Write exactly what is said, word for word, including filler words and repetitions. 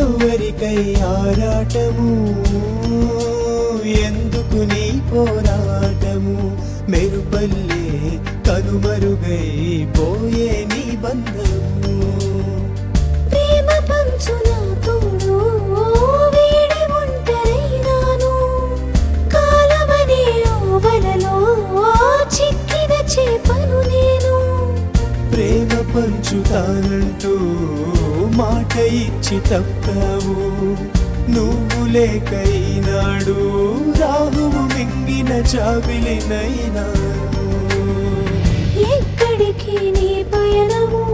ఎవరికై ఆరాటము, ఎందుకు నీ పోరాటము, మెరుపల్లే కనుమరుగై పోయే నీ బంధము. ప్రేమ పంచున తోడు వీడి ఒంటరైనాను, కాలమనే ఓవలలో చిక్కిన చేపను నేను. ప్రేమ పంచుతానంటూ మాట ఇచ్చి తప్పావు, నువ్వు లేకైనాడు రాహువు మింగిన చావిలినైనాను. ఎక్కడికి నీ పయనము,